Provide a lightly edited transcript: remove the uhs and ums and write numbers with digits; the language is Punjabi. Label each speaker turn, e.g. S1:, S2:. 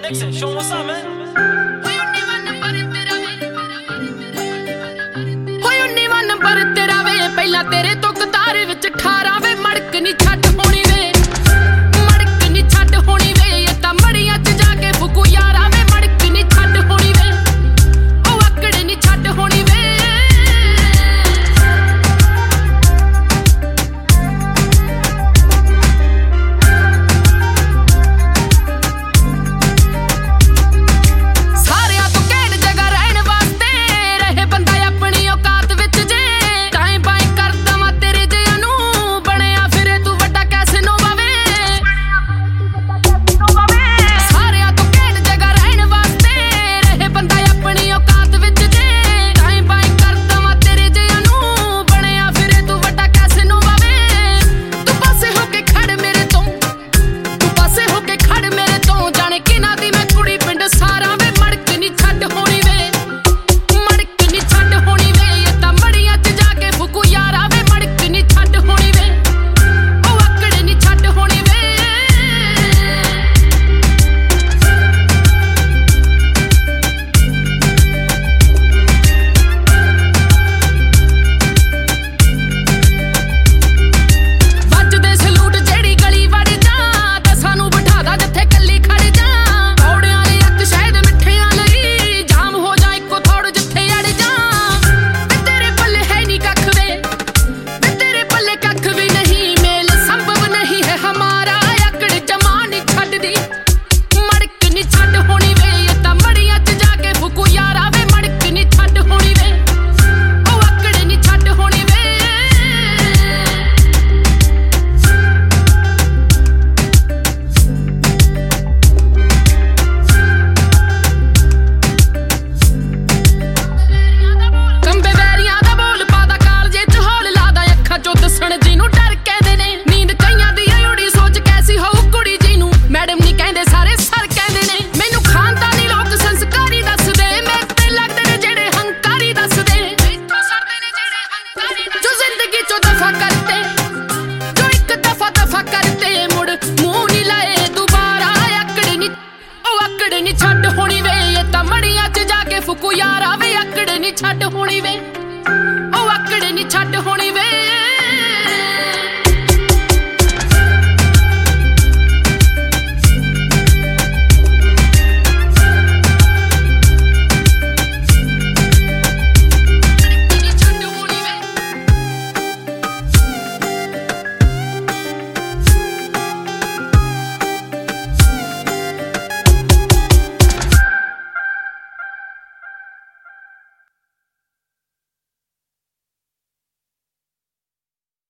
S1: Nixon, show what's up, man.
S2: Number ਤੇਰਾ ਵੇ ਪਹਿਲਾਂ ਤੇਰੇ ਤੋਂ ਕਤਾਰ ਵਿੱਚ 18 ਵੇ ਮੜਕ ਨਹੀਂ ਛੱਡ ਹੋਣੀ ਵੇ ਮੜਕ ਨਹੀਂ ਛੱਡ ਹੋਣੀ ਵੇ ਇਹ ਤਾਂ ਮੜੀਆਂ 'ਚ ਜਾ ਕੇ ਫੁਕੂ ਯਾਰਾ ਵੇ ਮੜਕ ਨਹੀਂ ਛੱਡ ਹੋਣੀ ਵੇ ਉਹ ਆਕੜ ਨਹੀਂ ਛੱਡ ਹੋਣੀ ਵੇ ਸਾਰਿਆਂ ਤੋਂ ਕਹਿਣ ਜਗ੍ਹਾ ਰਹਿਣ ਵਾਸਤੇ ਰਹੇ ਬੰਦਾ ਆਪਣੀ ਔਕਾਤ ਵਿੱਚ ਛੱਡ ਹੋਣੀ ਵੇ ਇਹ ਤਾਂ ਮੜੀਆਂ 'ਚ ਜਾ ਕੇ ਫੁਕੂ ਯਾਰਾ ਵੇ ਆਕੜ ਨਹੀਂ ਛੱਡ ਹੋਣੀ ਵੇ